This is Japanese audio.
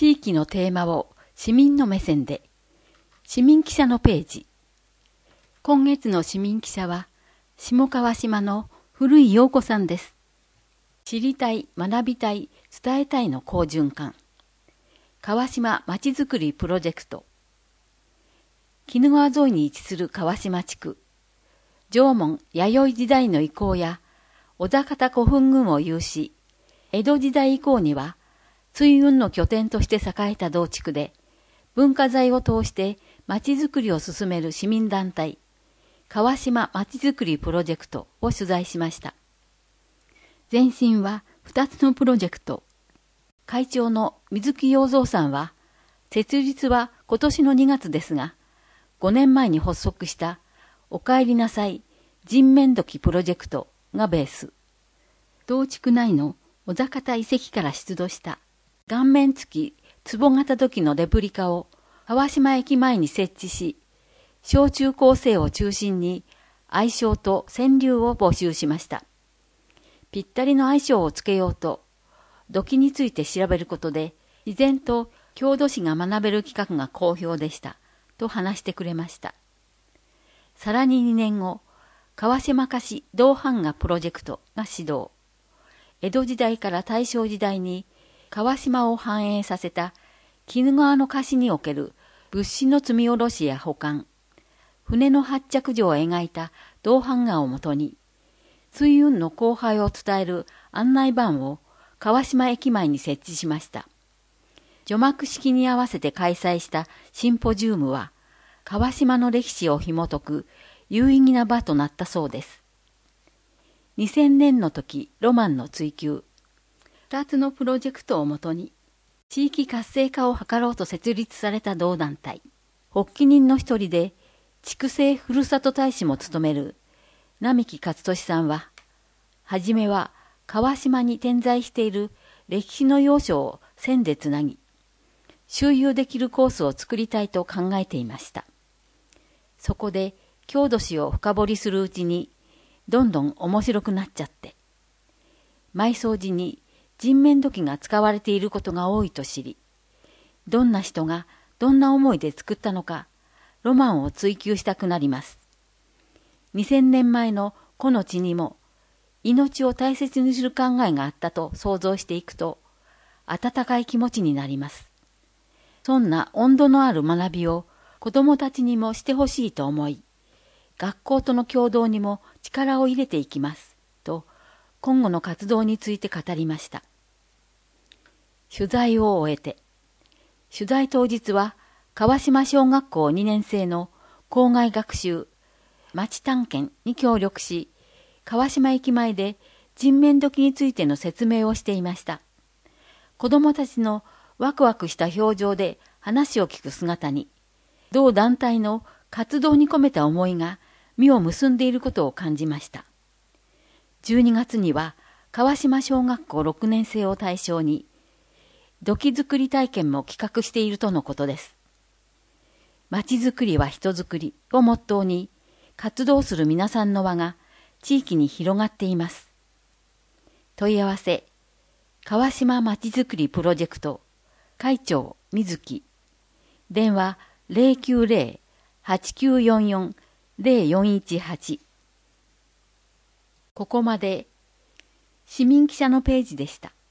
地域のテーマを市民の目線で。市民記者のページ。今月の市民記者は、下川島の古井陽子さんです。知りたい、学びたい、伝えたいの好循環。川島まちづくりプロジェクト。鬼怒川沿いに位置する川島地区。縄文弥生時代の遺構や、小田方古墳群を有し、江戸時代以降には、水運の拠点として栄えた同地区で、文化財を通して町づくりを進める市民団体、川島まちづくりプロジェクトを取材しました。前身は2つのプロジェクト。会長の水木洋三さんは、設立は今年の2月ですが、5年前に発足したおかえりなさい人面土器プロジェクトがベース。同地区内の小田方遺跡から出土した顔面付き壺型土器のレプリカを川島駅前に設置し、小中高生を中心に愛称と川柳を募集しました。ぴったりの愛称をつけようと、土器について調べることで、自然と郷土史が学べる企画が好評でした、と話してくれました。さらに2年後、川島菓子銅版画プロジェクトが始動。江戸時代から大正時代に川島を繁栄させた鬼怒川の菓子における物資の積み下ろしや保管、船の発着所を描いた銅版画をもとに、水運の荒廃を伝える案内板を川島駅前に設置しました。除幕式に合わせて開催したシンポジウムは、川島の歴史を紐解く有意義な場となったそうです。2000年の時、ロマンの追求。2つのプロジェクトをもとに、地域活性化を図ろうと設立された同団体。発起人の一人で、筑西ふるさと大使も務める、並木勝利さんは、はじめは川島に点在している歴史の要所を線でつなぎ、周遊できるコースを作りたいと考えていました。そこで、郷土史を深掘りするうちに、どんどん面白くなっちゃって、埋葬時に人面土器が使われていることが多いと知り、どんな人がどんな思いで作ったのか、ロマンを追求したくなります。2000年前のこの地にも、命を大切にする考えがあったと想像していくと、温かい気持ちになります。そんな温度のある学びを子どもたちにもしてほしいと思い、学校との共同にも力を入れていきます、と今後の活動について語りました。取材を終えて、取材当日は川島小学校2年生の校外学習、町探検に協力し、川島駅前で人面土器についての説明をしていました。子どもたちのワクワクした表情で話を聞く姿に、同団体の活動に込めた思いが実を結んでいることを感じました。12月には川島小学校6年生を対象に、土器作り体験も企画しているとのことです。町づくりは人づくりをモットーに、活動する皆さんの輪が地域に広がっています。問い合わせ、川島まちづくりプロジェクト、会長水木、電話090-8944-0418。ここまで市民記者のページでした。